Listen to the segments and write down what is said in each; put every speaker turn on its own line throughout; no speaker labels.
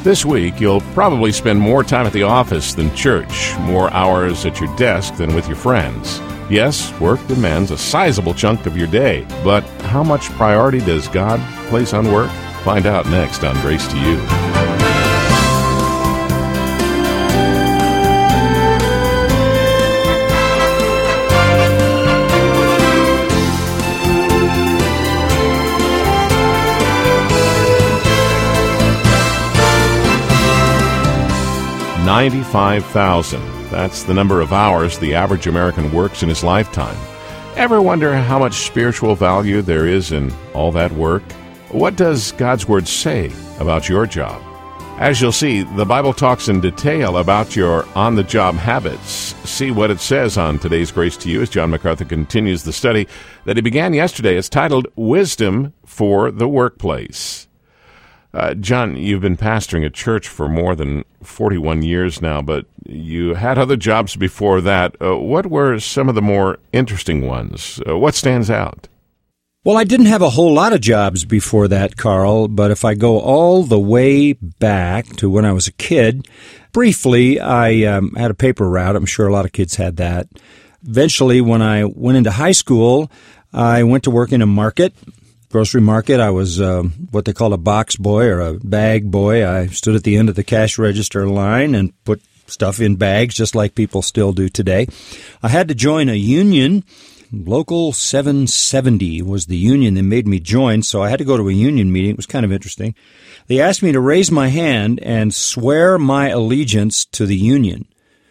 This week, you'll probably spend more time at the office than church, more hours at your desk than with your friends. Yes, work demands a sizable chunk of your day, but how much priority does God place on work? Find out next on Grace to You. $95,000. That's the number of hours the average American works in his lifetime. Ever wonder how much spiritual value there is in all that work? What does God's Word say about your job? As you'll see, the Bible talks in detail about your on-the-job habits. See what it says on today's Grace to You as John MacArthur continues the study that he began yesterday. It's titled Wisdom for the Workplace. John, you've been pastoring a church for more than 41 years now, but you had other jobs before that. What were some of the more interesting ones? What stands out?
Well, I didn't have a whole lot of jobs before that, Carl, but if I go all the way back to when I was a kid, briefly, I had a paper route. I'm sure a lot of kids had that. Eventually, when I went into high school, I went to work in a market. Grocery market. I was what they call a box boy or a bag boy. I stood at the end of the cash register line and put stuff in bags just like people still do today. I had to join a union. Local 770 was the union that made me join, so I had to go to a union meeting. It was kind of interesting. They asked me to raise my hand and swear my allegiance to the union.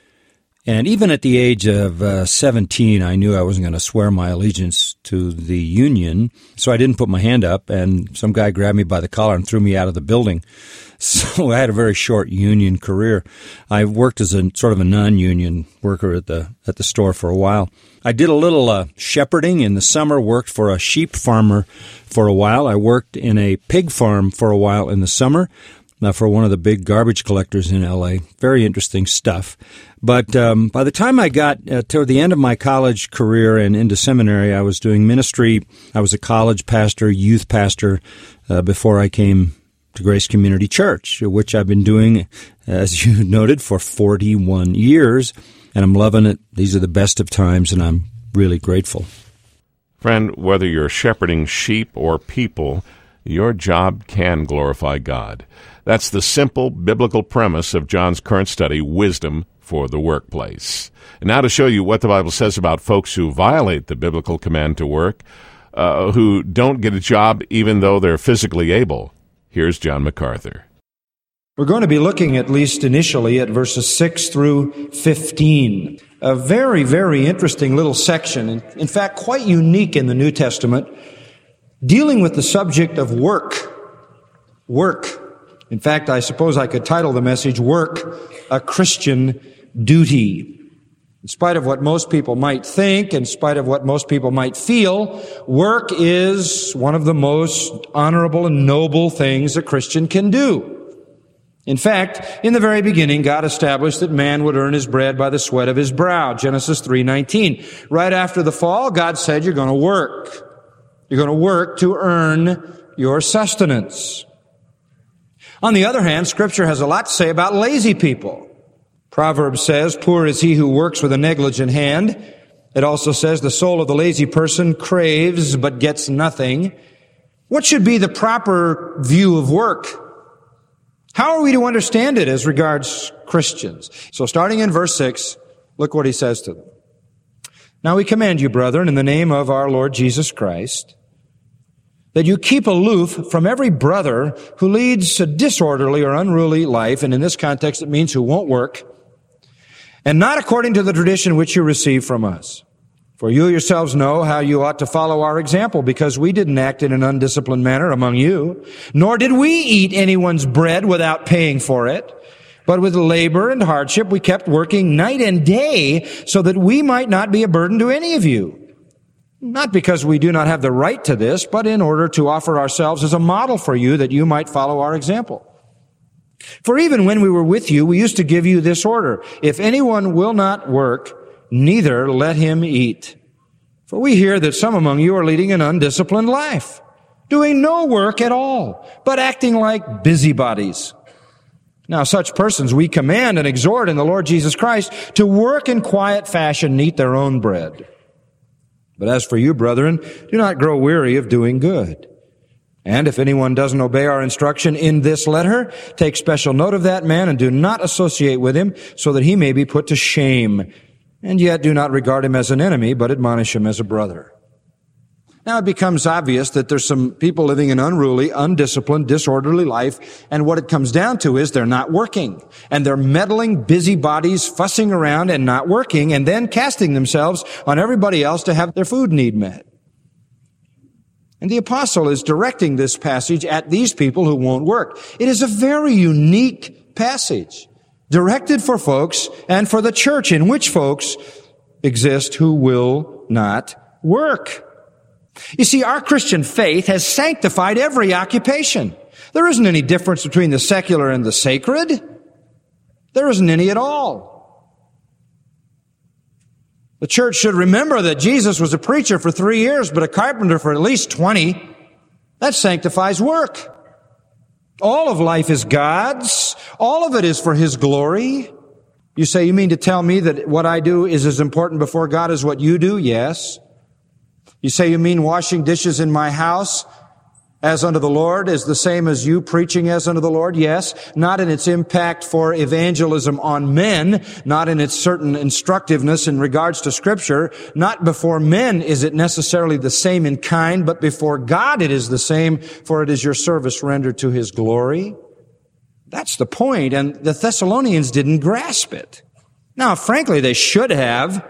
And even at the age of 17, I knew I wasn't going to swear my allegiance to the union, so I didn't put my hand up, and some guy grabbed me by the collar and threw me out of the building. So I had a very short union career. I worked as a sort of a non-union worker at the store for a while. I did a little shepherding in the summer, worked for a sheep farmer for a while. I worked in a pig farm for a while in the summer. For one of the big garbage collectors in L.A. Very interesting stuff. But by the time I got toward the end of my college career and into seminary, I was doing ministry. I was a college pastor, youth pastor, before I came to Grace Community Church, which I've been doing, as you noted, for 41 years. And I'm loving it. These are the best of times, and I'm really grateful.
Friend, whether you're shepherding sheep or people, your job can glorify God. That's the simple biblical premise of John's current study, Wisdom for the Workplace. And now to show you what the Bible says about folks who violate the biblical command to work, who don't get a job even though they're physically able, here's John MacArthur.
We're going to be looking, at least initially, at verses 6 through 15. A very, very interesting little section, in fact, quite unique in the New Testament, dealing with the subject of work. Work. In fact, I suppose I could title the message, Work, a Christian Duty. In spite of what most people might think, in spite of what most people might feel, work is one of the most honorable and noble things a Christian can do. In fact, in the very beginning, God established that man would earn his bread by the sweat of his brow, Genesis 3:19. Right after the fall, God said, you're going to work. You're going to work to earn your sustenance. On the other hand, Scripture has a lot to say about lazy people. Proverbs says, poor is he who works with a negligent hand. It also says, the soul of the lazy person craves but gets nothing. What should be the proper view of work? How are we to understand it as regards Christians? So starting in verse 6, look what he says to them. Now we command you, brethren, in the name of our Lord Jesus Christ, that you keep aloof from every brother who leads a disorderly or unruly life, and in this context it means who won't work, and not according to the tradition which you receive from us. For you yourselves know how you ought to follow our example, because we didn't act in an undisciplined manner among you, nor did we eat anyone's bread without paying for it. But with labor and hardship we kept working night and day so that we might not be a burden to any of you. Not because we do not have the right to this, but in order to offer ourselves as a model for you that you might follow our example. For even when we were with you, we used to give you this order: if anyone will not work, neither let him eat. For we hear that some among you are leading an undisciplined life, doing no work at all, but acting like busybodies. Now, such persons we command and exhort in the Lord Jesus Christ to work in quiet fashion and eat their own bread. But as for you, brethren, do not grow weary of doing good. And if anyone doesn't obey our instruction in this letter, take special note of that man and do not associate with him, so that he may be put to shame. And yet do not regard him as an enemy, but admonish him as a brother. Now it becomes obvious that there's some people living an unruly, undisciplined, disorderly life, and what it comes down to is they're not working. And they're meddling busybodies, fussing around and not working, and then casting themselves on everybody else to have their food need met. And the apostle is directing this passage at these people who won't work. It is a very unique passage, directed for folks and for the church in which folks exist who will not work. You see, our Christian faith has sanctified every occupation. There isn't any difference between the secular and the sacred. There isn't any at all. The church should remember that Jesus was a preacher for 3 years, but a carpenter for at least 20. That sanctifies work. All of life is God's. All of it is for His glory. You say, you mean to tell me that what I do is as important before God as what you do? Yes. You say, you mean washing dishes in my house as unto the Lord is the same as you preaching as unto the Lord? Yes. Not in its impact for evangelism on men, not in its certain instructiveness in regards to Scripture. Not before men is it necessarily the same in kind, but before God it is the same, for it is your service rendered to His glory. That's the point, and the Thessalonians didn't grasp it. Now, frankly, they should have.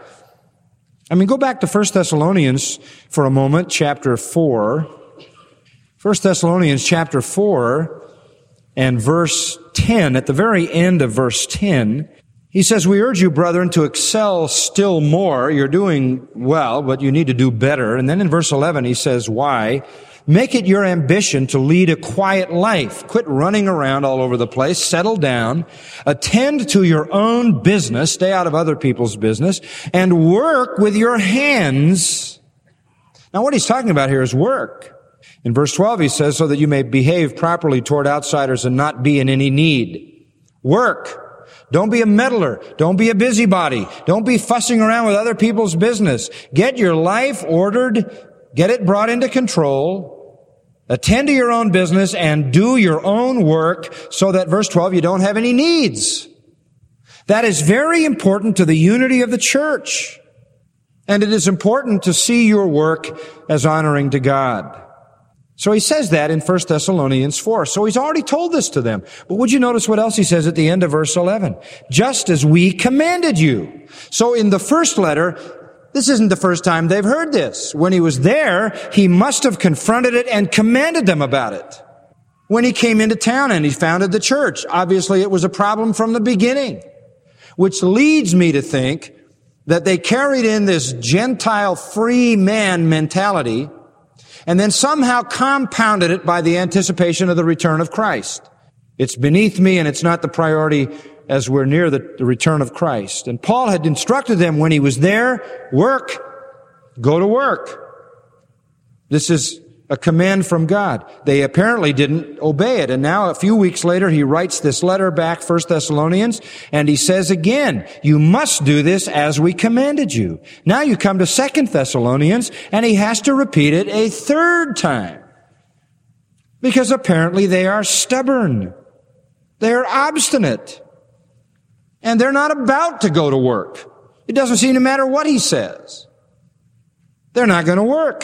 Go back to 1 Thessalonians for a moment, chapter 4. 1 Thessalonians chapter 4 and verse 10. At the very end of verse 10, he says, we urge you, brethren, to excel still more. You're doing well, but you need to do better. And then in verse 11, he says, why? Make it your ambition to lead a quiet life. Quit running around all over the place. Settle down. Attend to your own business. Stay out of other people's business. And work with your hands. Now what he's talking about here is work. In verse 12 he says, so that you may behave properly toward outsiders and not be in any need. Work. Don't be a meddler. Don't be a busybody. Don't be fussing around with other people's business. Get your life ordered. Get it brought into control. Attend to your own business and do your own work so that, verse 12, you don't have any needs. That is very important to the unity of the church. And it is important to see your work as honoring to God. So he says that in 1 Thessalonians 4. So he's already told this to them. But would you notice what else he says at the end of verse 11? Just as we commanded you. So in the first letter, this isn't the first time they've heard this. When he was there, he must have confronted it and commanded them about it. When he came into town and he founded the church, obviously it was a problem from the beginning. Which leads me to think that they carried in this Gentile free man mentality and then somehow compounded it by the anticipation of the return of Christ. It's beneath me and it's not the priority as we're near the return of Christ. And Paul had instructed them when he was there, work, go to work. This is a command from God. They apparently didn't obey it. And now a few weeks later, he writes this letter back, 1 Thessalonians, and he says again, you must do this as we commanded you. Now you come to 2 Thessalonians, and he has to repeat it a third time. Because apparently they are stubborn. They are obstinate. And they're not about to go to work. It doesn't seem to matter what he says. They're not going to work.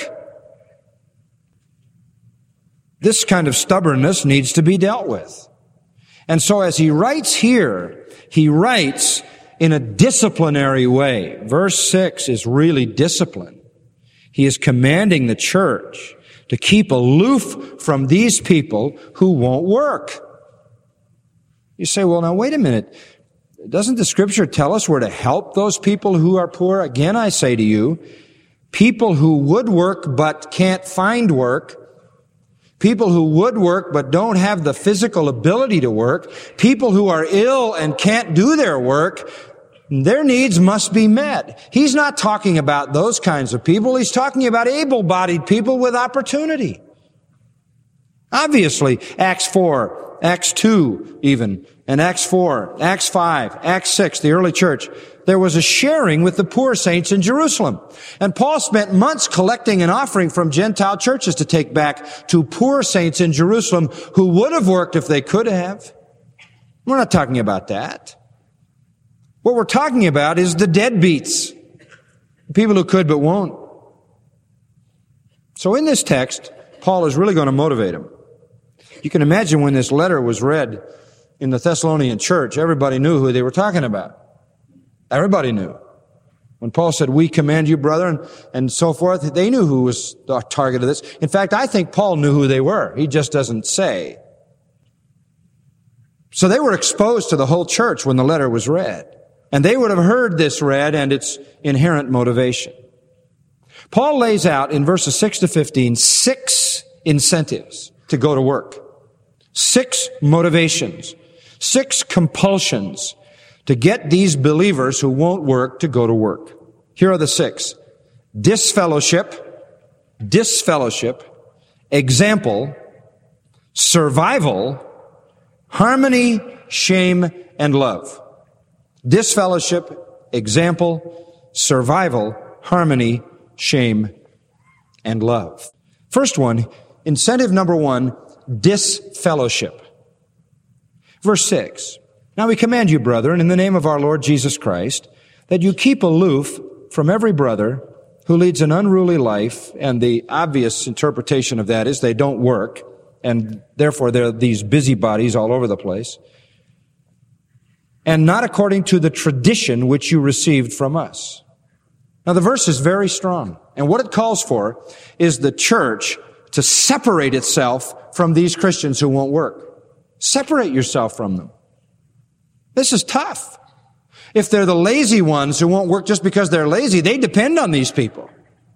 This kind of stubbornness needs to be dealt with. And so as he writes here, he writes in a disciplinary way. Verse 6 is really discipline. He is commanding the church to keep aloof from these people who won't work. You say, well, now wait a minute. Doesn't the Scripture tell us we're to help those people who are poor? Again, I say to you, people who would work but can't find work, people who would work but don't have the physical ability to work, people who are ill and can't do their work, their needs must be met. He's not talking about those kinds of people. He's talking about able-bodied people with opportunity. Obviously, Acts 4, Acts 2 even, and Acts 4, Acts 5, Acts 6, the early church, there was a sharing with the poor saints in Jerusalem. And Paul spent months collecting an offering from Gentile churches to take back to poor saints in Jerusalem who would have worked if they could have. We're not talking about that. What we're talking about is the deadbeats, people who could but won't. So in this text, Paul is really going to motivate them. You can imagine when this letter was read in the Thessalonian church, everybody knew who they were talking about. Everybody knew. When Paul said, we command you, brethren, and so forth, they knew who was the target of this. In fact, I think Paul knew who they were. He just doesn't say. So they were exposed to the whole church when the letter was read. And they would have heard this read and its inherent motivation. Paul lays out in verses 6 to 15 6 incentives to go to work. 6 motivations. 6 compulsions to get these believers who won't work to go to work. Here are the 6. Disfellowship, example, survival, harmony, shame, and love. Disfellowship, example, survival, harmony, shame, and love. First one, incentive number 1, disfellowship. Verse 6. Now we command you, brethren, in the name of our Lord Jesus Christ, that you keep aloof from every brother who leads an unruly life, and the obvious interpretation of that is they don't work, and therefore they're these busybodies all over the place, and not according to the tradition which you received from us. Now the verse is very strong, and what it calls for is the church to separate itself from these Christians who won't work. Separate yourself from them. This is tough. If they're the lazy ones who won't work just because they're lazy, they depend on these people.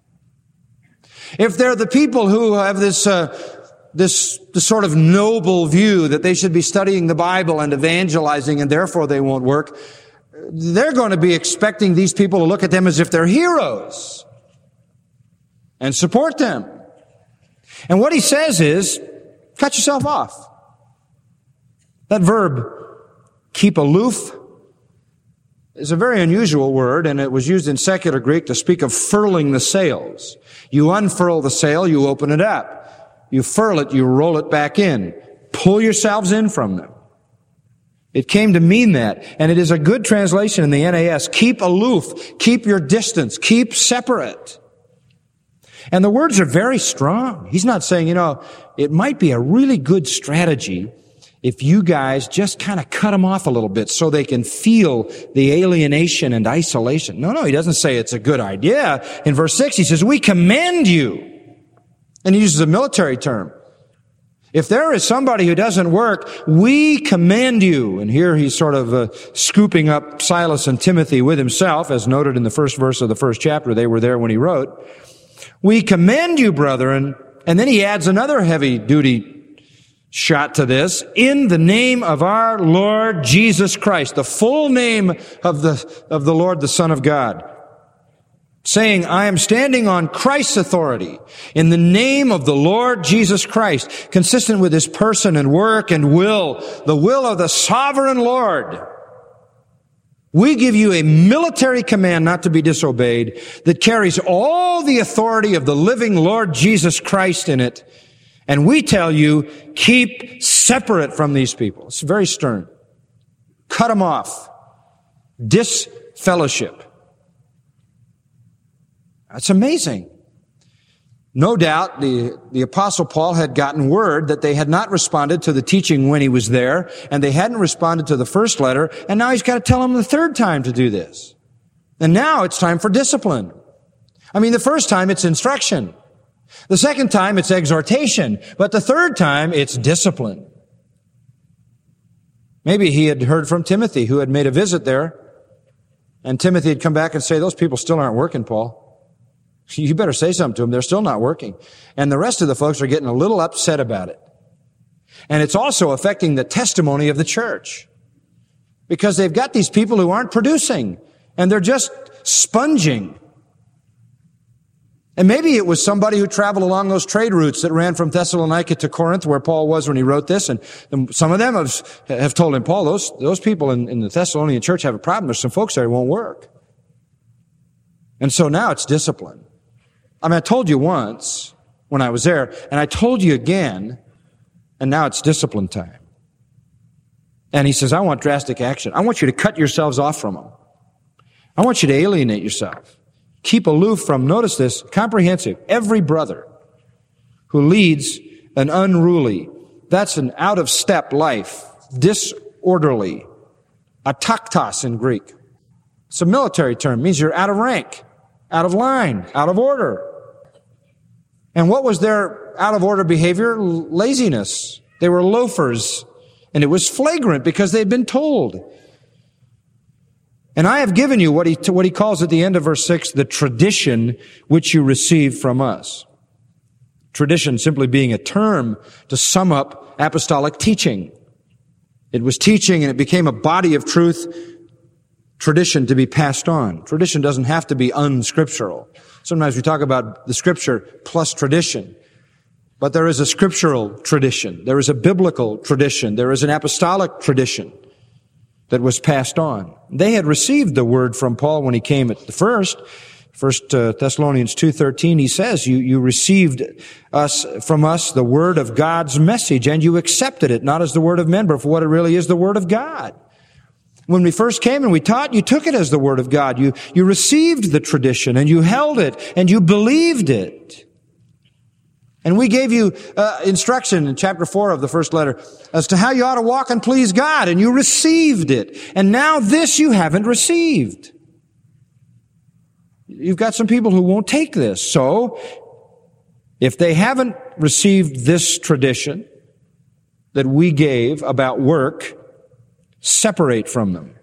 If they're the people who have this sort of noble view that they should be studying the Bible and evangelizing and therefore they won't work, they're going to be expecting these people to look at them as if they're heroes and support them. And what he says is, cut yourself off. That verb, keep aloof, is a very unusual word, and it was used in secular Greek to speak of furling the sails. You unfurl the sail, you open it up. You furl it, you roll it back in. Pull yourselves in from them. It came to mean that, and it is a good translation in the NAS. Keep aloof, keep your distance, keep separate. And the words are very strong. He's not saying, it might be a really good strategy if you guys just kind of cut them off a little bit so they can feel the alienation and isolation. No, he doesn't say it's a good idea. In verse 6, he says, we command you. And he uses a military term. If there is somebody who doesn't work, we command you. And here he's sort of scooping up Silas and Timothy with himself, as noted in the first verse of the first chapter. They were there when he wrote. We command you, brethren. And then he adds another heavy-duty shot to this, in the name of our Lord Jesus Christ, the full name of the Lord, the Son of God, saying, I am standing on Christ's authority in the name of the Lord Jesus Christ, consistent with his person and work and will, the will of the sovereign Lord. We give you a military command not to be disobeyed that carries all the authority of the living Lord Jesus Christ in it. And we tell you, keep separate from these people. It's very stern. Cut them off. Disfellowship. That's amazing. No doubt the Apostle Paul had gotten word that they had not responded to the teaching when he was there, and they hadn't responded to the first letter, and now he's got to tell them the third time to do this. And now it's time for discipline. The first time it's instruction. The second time it's exhortation, but the third time it's discipline. Maybe he had heard from Timothy, who had made a visit there, and Timothy had come back and say, those people still aren't working, Paul. You better say something to them. They're still not working. And the rest of the folks are getting a little upset about it. And it's also affecting the testimony of the church, because they've got these people who aren't producing, and they're just sponging. And maybe it was somebody who traveled along those trade routes that ran from Thessalonica to Corinth, where Paul was when he wrote this. And some of them have told him, Paul, those people in the Thessalonian church have a problem. There's some folks there who won't work. And so now it's discipline. I mean, I told you once when I was there, and I told you again, and now it's discipline time. And he says, I want drastic action. I want you to cut yourselves off from them. I want you to alienate yourself. Keep aloof from, notice this, comprehensive, every brother who leads an unruly, that's an out-of-step life, disorderly, ataktos in Greek. It's a military term, means you're out of rank, out of line, out of order. And what was their out-of-order behavior? Laziness. They were loafers, and it was flagrant because they'd been told. And I have given you what he calls at the end of verse 6, the tradition which you received from us. Tradition simply being a term to sum up apostolic teaching. It was teaching and it became a body of truth, tradition to be passed on. Tradition doesn't have to be unscriptural. Sometimes we talk about the scripture plus tradition. But there is a scriptural tradition. There is a biblical tradition. There is an apostolic tradition that was passed on. They had received the word from Paul when he came at the first Thessalonians 2:13, he says, you received from us the word of God's message, and you accepted it, not as the word of men, but for what it really is, the word of God. When we first came and we taught, you took it as the word of God. You received the tradition, and you held it, and you believed it. And we gave you instruction in chapter 4 of the first letter as to how you ought to walk and please God, and you received it. And now this you haven't received. You've got some people who won't take this. So, if they haven't received this tradition that we gave about work, separate from them.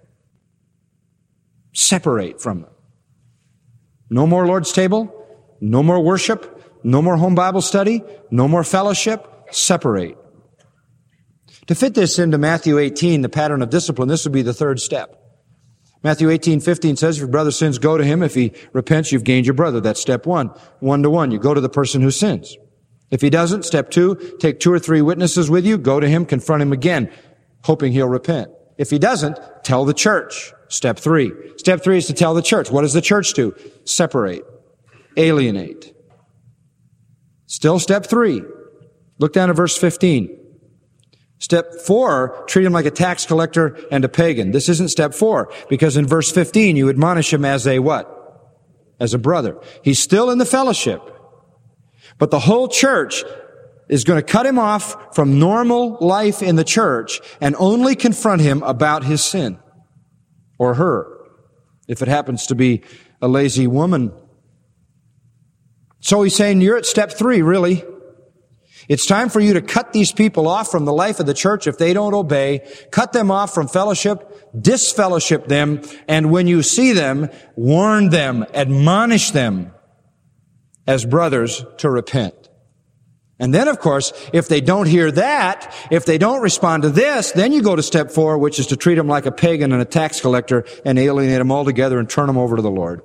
Separate from them. No more Lord's table, no more worship, no more home Bible study, no more fellowship, separate. To fit this into Matthew 18, the pattern of discipline, this would be the third step. Matthew 18:15 says, if your brother sins, go to him. If he repents, you've gained your brother. That's step one. 1-to-1. You go to the person who sins. If he doesn't, step 2, take 2 or 3 witnesses with you, go to him, confront him again, hoping he'll repent. If he doesn't, tell the church. Step 3. Step 3 is to tell the church. What does the church do? Separate. Alienate. Still step 3. Look down at verse 15. Step 4, treat him like a tax collector and a pagan. This isn't step 4, because in verse 15 you admonish him as a what? As a brother. He's still in the fellowship. But the whole church is going to cut him off from normal life in the church and only confront him about his sin. Or her, if it happens to be a lazy woman. So he's saying, you're at step 3, really. It's time for you to cut these people off from the life of the church if they don't obey. Cut them off from fellowship, disfellowship them, and when you see them, warn them, admonish them as brothers to repent. And then, of course, if they don't hear that, if they don't respond to this, then you go to step 4, which is to treat them like a pagan and a tax collector and alienate them altogether and turn them over to the Lord.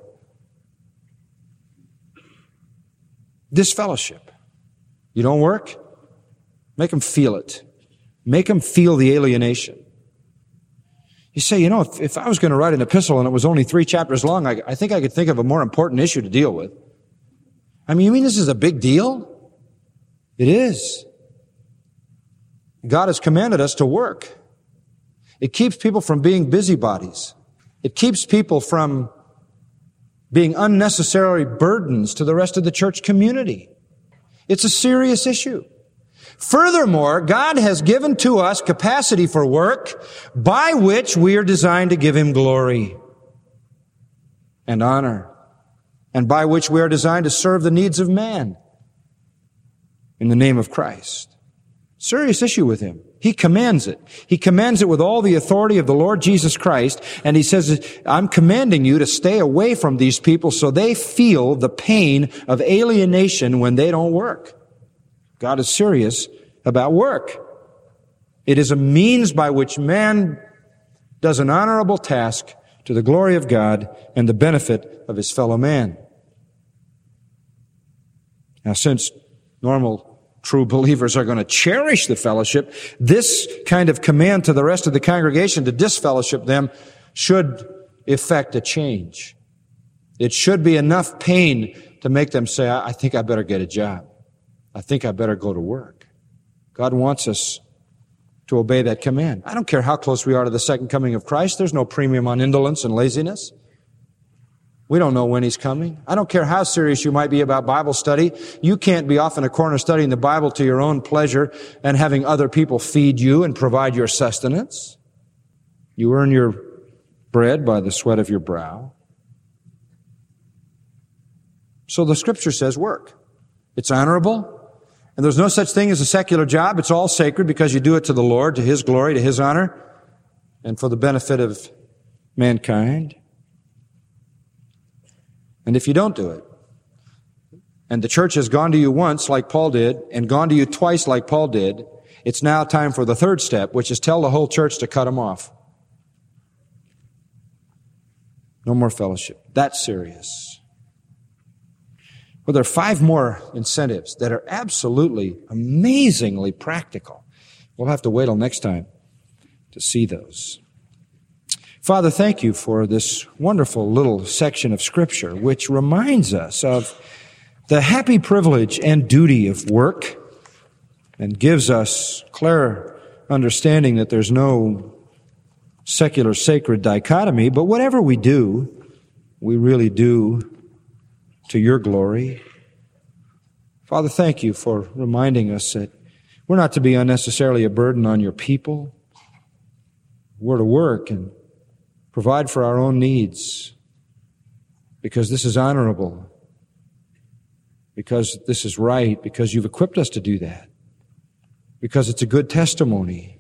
Disfellowship. You don't work? Make them feel it. Make them feel the alienation. You say, if I was going to write an epistle and it was only 3 chapters long, I think I could think of a more important issue to deal with. I mean, you mean this is a big deal? It is. God has commanded us to work. It keeps people from being busybodies. It keeps people from being unnecessary burdens to the rest of the church community. It's a serious issue. Furthermore, God has given to us capacity for work by which we are designed to give Him glory and honor, and by which we are designed to serve the needs of man in the name of Christ. Serious issue with Him. He commands it. He commands it with all the authority of the Lord Jesus Christ, and He says, I'm commanding you to stay away from these people so they feel the pain of alienation when they don't work. God is serious about work. It is a means by which man does an honorable task to the glory of God and the benefit of his fellow man. Now, since normal true believers are going to cherish the fellowship, this kind of command to the rest of the congregation to disfellowship them should effect a change. It should be enough pain to make them say, I think I better get a job. I think I better go to work. God wants us to obey that command. I don't care how close we are to the second coming of Christ. There's no premium on indolence and laziness. We don't know when He's coming. I don't care how serious you might be about Bible study. You can't be off in a corner studying the Bible to your own pleasure and having other people feed you and provide your sustenance. You earn your bread by the sweat of your brow. So the Scripture says work. It's honorable. And there's no such thing as a secular job. It's all sacred because you do it to the Lord, to His glory, to His honor, and for the benefit of mankind. And if you don't do it, and the church has gone to you once like Paul did, and gone to you twice like Paul did, it's now time for the third step, which is tell the whole church to cut them off. No more fellowship. That's serious. Well, there are 5 more incentives that are absolutely, amazingly practical. We'll have to wait till next time to see those. Father, thank you for this wonderful little section of Scripture, which reminds us of the happy privilege and duty of work and gives us clear understanding that there's no secular sacred dichotomy, but whatever we do, we really do to your glory. Father, thank you for reminding us that we're not to be unnecessarily a burden on your people. We're to work and provide for our own needs because this is honorable, because this is right, because you've equipped us to do that, because it's a good testimony.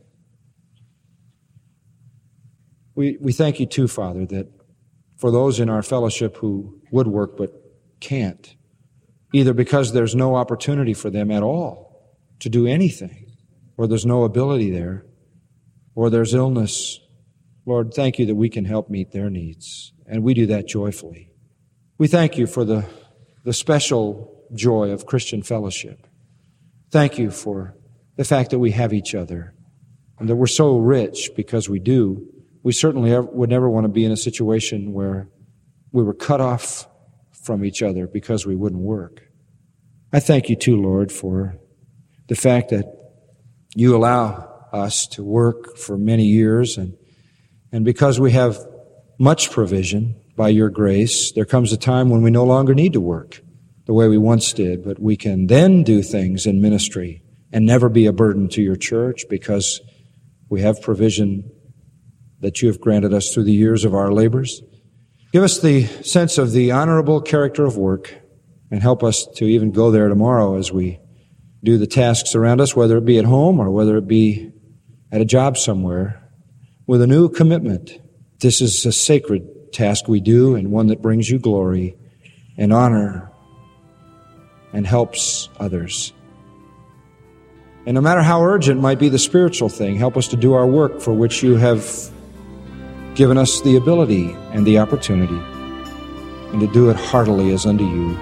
We thank you too, Father, that for those in our fellowship who would work but can't, either because there's no opportunity for them at all to do anything, or there's no ability there, or there's illness, Lord, thank you that we can help meet their needs, and we do that joyfully. We thank you for the special joy of Christian fellowship. Thank you for the fact that we have each other, and that we're so rich because we do. We certainly would never want to be in a situation where we were cut off from each other because we wouldn't work. I thank you too, Lord, for the fact that you allow us to work for many years, and because we have much provision by your grace, there comes a time when we no longer need to work the way we once did, but we can then do things in ministry and never be a burden to your church because we have provision that you have granted us through the years of our labors. Give us the sense of the honorable character of work and help us to even go there tomorrow as we do the tasks around us, whether it be at home or whether it be at a job somewhere, with a new commitment. This is a sacred task we do and one that brings you glory and honor and helps others. And no matter how urgent might be the spiritual thing, help us to do our work for which you have given us the ability and the opportunity, and to do it heartily as unto you.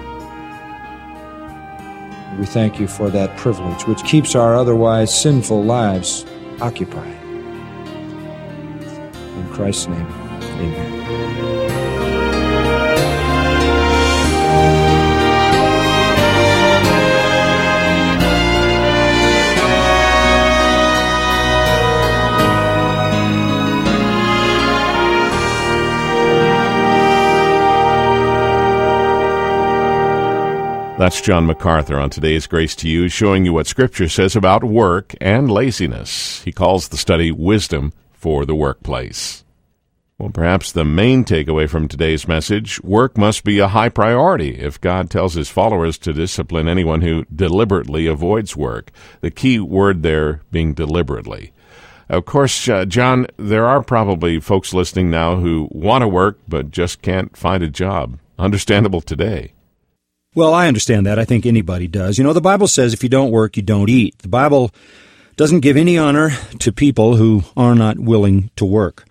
We thank you for that privilege, which keeps our otherwise sinful lives occupied. In Christ's name, amen.
That's John MacArthur on today's Grace to You, showing you what Scripture says about work and laziness. He calls the study Wisdom for the Workplace. Well, perhaps the main takeaway from today's message, work must be a high priority if God tells His followers to discipline anyone who deliberately avoids work. The key word there being deliberately. Of course, John, there are probably folks listening now who want to work but just can't find a job. Understandable today.
Well, I understand that. I think anybody does. You know, the Bible says if you don't work, you don't eat. The Bible doesn't give any honor to people who are not willing to work.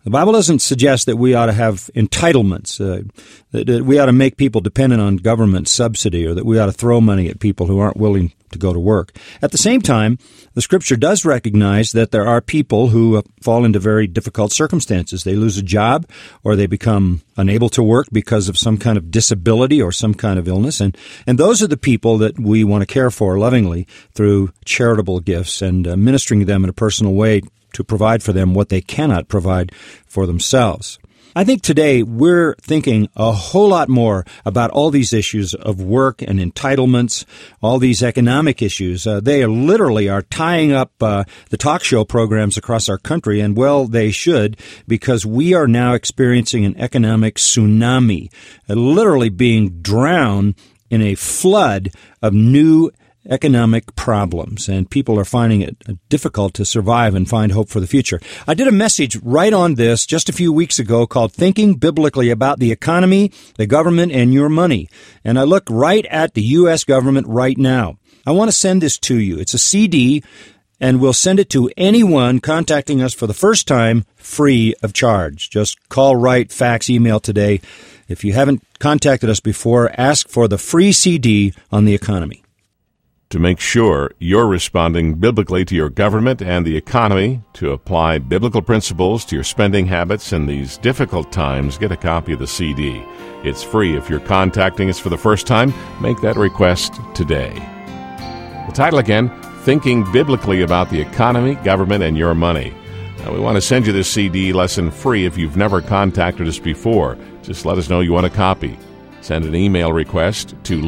The Bible doesn't suggest that we ought to have entitlements, that we ought to make people dependent on government subsidy, or that we ought to throw money at people who aren't willing to go to work. At the same time, the Scripture does recognize that there are people who fall into very difficult circumstances. They lose a job, or they become unable to work because of some kind of disability or some kind of illness. And those are the people that we want to care for lovingly through charitable gifts and ministering to them in a personal way to provide for them what they cannot provide for themselves. I think today we're thinking a whole lot more about all these issues of work and entitlements, all these economic issues. They literally are tying up the talk show programs across our country, and well, they should, because we are now experiencing an economic tsunami, literally being drowned in a flood of new economic problems, and people are finding it difficult to survive and find hope for the future. I did a message right on this just a few weeks ago called Thinking Biblically About the Economy, the Government, and Your Money. And I look right at the U.S. government right now. I want to send this to you. It's a CD, and we'll send it to anyone contacting us for the first time free of charge. Just call, write, fax, email today. If you haven't contacted us before, ask for the free CD on the economy.
To make sure you're responding biblically to your government and the economy, to apply biblical principles to your spending habits in these difficult times, get a copy of the CD. It's free. If you're contacting us for the first time, make that request today. The title again, Thinking Biblically About the Economy, Government, and Your Money. Now, we want to send you this CD lesson free if you've never contacted us before. Just let us know you want a copy. Send an email request to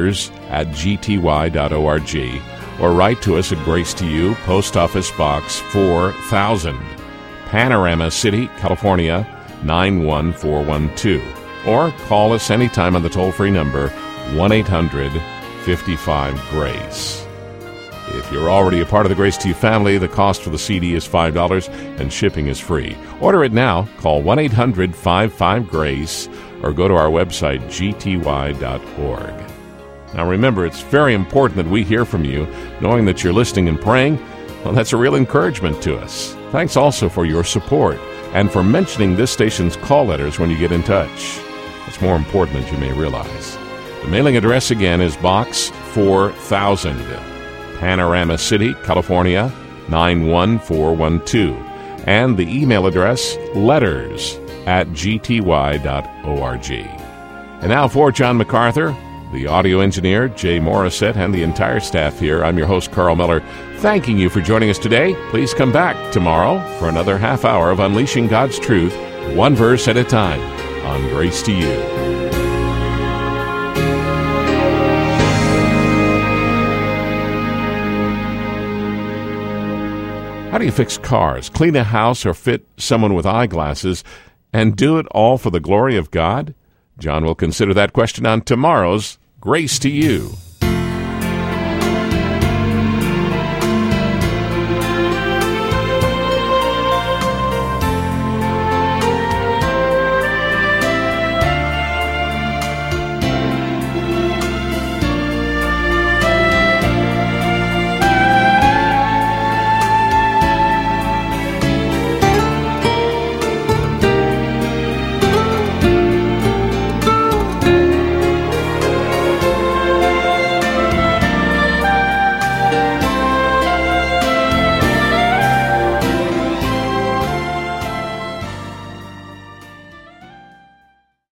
letters@gty.org or write to us at Grace to You, Post Office Box 4000, Panorama City, California 91412. Or call us anytime on the toll-free number 1-800-55-GRACE. If you're already a part of the Grace to You family, the cost for the CD is $5 and shipping is free. Order it now. Call 1-800-55-GRACE or go to our website, gty.org. Now remember, it's very important that we hear from you. Knowing that you're listening and praying, well, that's a real encouragement to us. Thanks also for your support and for mentioning this station's call letters when you get in touch. It's more important than you may realize. The mailing address again is Box 4000, Panorama City, California 91412. And the email address, letters@gty.org. And now for John MacArthur, the audio engineer, Jay Morissette, and the entire staff here, I'm your host, Carl Miller, thanking you for joining us today. Please come back tomorrow for another half hour of Unleashing God's Truth, one verse at a time, on Grace to You. How do you fix cars, clean a house, or fit someone with eyeglasses, and do it all for the glory of God? John will consider that question on tomorrow's Grace to You.